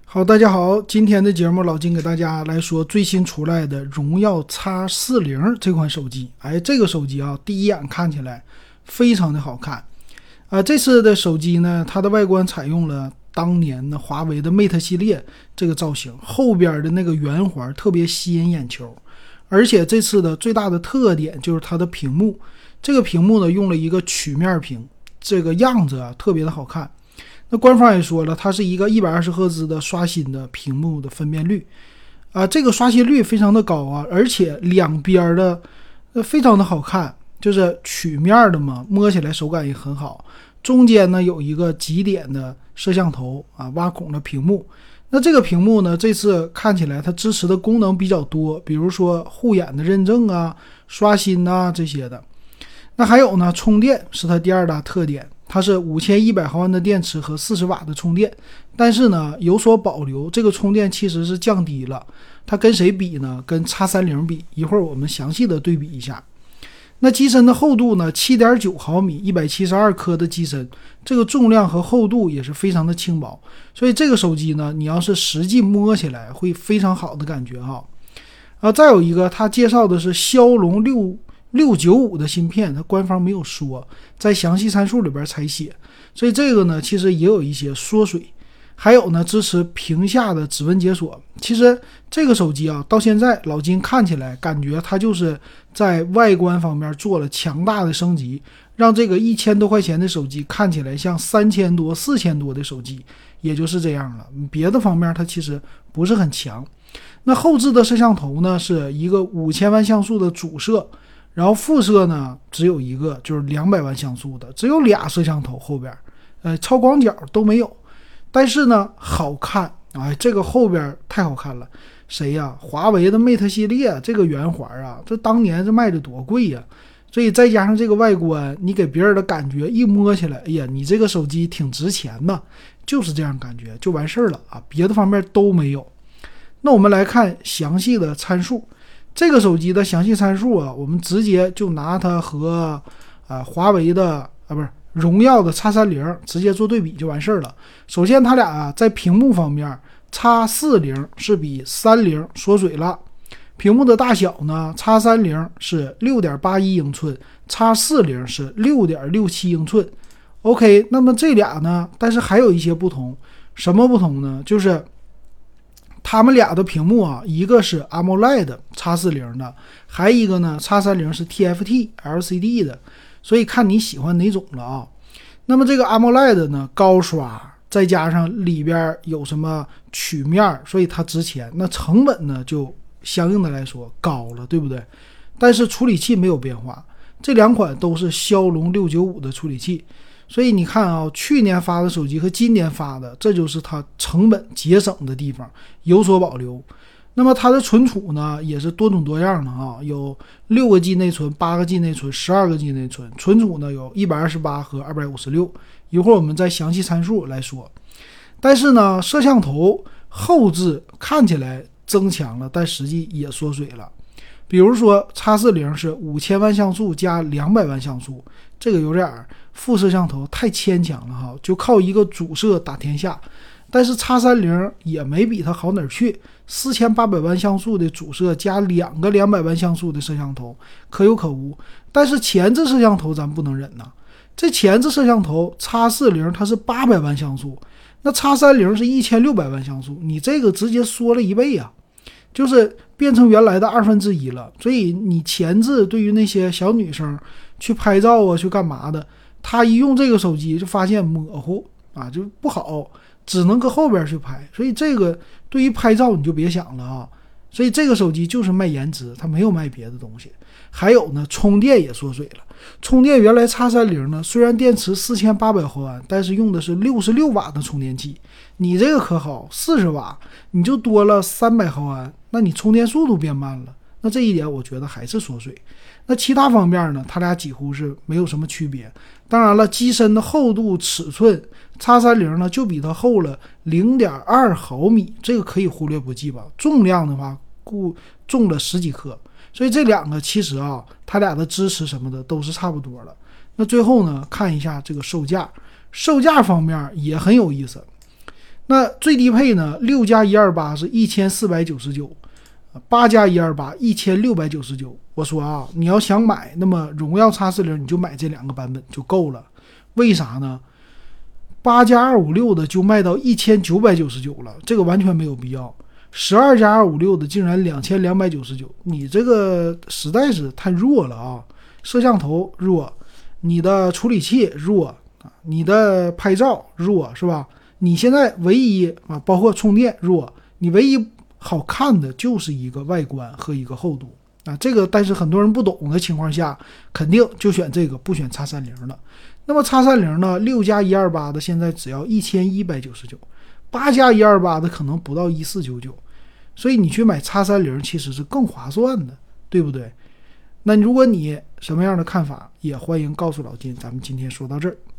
好，大家好，今天的节目老金给大家来说最新出来的荣耀 X40 这款手机。这个手机啊，第一眼看起来非常的好看。这次的手机呢，它的外观采用了当年的华为的 Mate 系列这个造型，后边的那个圆环特别吸引眼球。而且这次的最大的特点就是它的屏幕，这个屏幕呢用了一个曲面屏，这个样子啊特别的好看。那官方也说了，它是一个120赫兹的刷新的屏幕的分辨率，这个刷新率非常的高啊，而且两边的非常的好看，就是曲面的嘛，摸起来手感也很好。中间呢有一个极点的摄像头挖孔的屏幕。那这个屏幕呢，这次看起来它支持的功能比较多，比如说护眼的认证刷新这些的。那还有呢，充电是它第二大特点。它是5100毫安的电池和40瓦的充电，但是呢有所保留，这个充电其实是降低了。它跟谁比呢？跟 X30 比，一会儿我们详细的对比一下。那机身的厚度呢 7.9 毫米172克的机身，这个重量和厚度也是非常的轻薄，所以这个手机呢，你要是实际摸起来会非常好的感觉再有一个，它介绍的是骁龙695的芯片，它官方没有说，在详细参数里边才写，所以这个呢其实也有一些缩水。还有呢，支持屏下的指纹解锁。其实这个手机到现在老金看起来感觉它就是在外观方面做了强大的升级，让这个1000多块钱的手机看起来像3000多4000多的手机，也就是这样了。别的方面它其实不是很强。那后置的摄像头呢是一个5000万像素的主摄，然后副摄呢只有一个，就是200万像素的，只有俩摄像头后边，超广角都没有。但是呢好看，这个后边太好看了。谁呀？华为的 Mate 系列这个圆环这当年这卖的多贵呀！所以再加上这个外观，你给别人的感觉一摸起来，哎呀，你这个手机挺值钱的，就是这样感觉就完事儿了别的方面都没有。那我们来看详细的参数。这个手机的详细参数我们直接就拿它和华为的不是荣耀的 X30 直接做对比就完事儿了。首先它俩在屏幕方面 X40 是比30缩水了，屏幕的大小呢 X30 是 6.81 英寸， X40 是 6.67 英寸。 OK， 那么这俩呢，但是还有一些不同。什么不同呢？就是他们俩的屏幕一个是 AMOLED X40 的，还一个呢 X30 是 TFT LCD 的，所以看你喜欢哪种了那么这个 AMOLED 呢高刷，再加上里边有什么曲面，所以它值钱，那成本呢就相应的来说高了，对不对？但是处理器没有变化，这两款都是骁龙695的处理器。所以你看去年发的手机和今年发的，这就是它成本节省的地方，有所保留。那么它的存储呢也是多种多样的有6个 G 内存、8个 G 内存、12个 G 内存，存储呢有128和256，一会儿我们再详细参数来说。但是呢摄像头后置看起来增强了，但实际也缩水了。比如说 X40 是5000万像素加200万像素，这个有点副摄像头太牵强了就靠一个主摄打天下。但是 X30 也没比它好哪儿去，4800万像素的主摄加2个200万像素的摄像头，可有可无。但是前置摄像头咱不能忍这前置摄像头 X40 它是800万像素，那 X30 是1600万像素，你这个直接缩了1倍就是变成原来的1/2了。所以你前置对于那些小女生去拍照去干嘛的，她一用这个手机就发现模糊就不好，只能搁后边去拍。所以这个对于拍照你就别想了所以这个手机就是卖颜值，它没有卖别的东西。还有呢，充电也缩水了。充电原来 X30 呢，虽然电池4800毫安，但是用的是66瓦的充电器。你这个可好，40瓦你就多了300毫安，那你充电速度变慢了，那这一点我觉得还是缩水。那其他方面呢，它俩几乎是没有什么区别。当然了，机身的厚度尺寸 X30 呢就比它厚了 0.2 毫米，这个可以忽略不计吧。重量的话重了10几克，所以这两个其实它俩的支持什么的都是差不多了。那最后呢，看一下这个售价方面也很有意思。 那最低配呢，6加128是1499， 8加128 1699。我说啊，你要想买，那么荣耀 X40 你就买这2个版本就够了。为啥呢？8加256的就卖到1999了，这个完全没有必要。12加256的竟然2299，你这个实在是太弱了啊！摄像头弱，你的处理器弱，你的拍照弱，是吧？你现在唯一啊，包括充电弱，你唯一好看的就是一个外观和一个厚度啊。这个但是很多人不懂的情况下，肯定就选这个，不选 X30 了。那么 X30 呢，6加128的现在只要1199， 8加128的可能不到1499，所以你去买 X30 其实是更划算的，对不对？那如果你什么样的看法，也欢迎告诉老金。咱们今天说到这儿。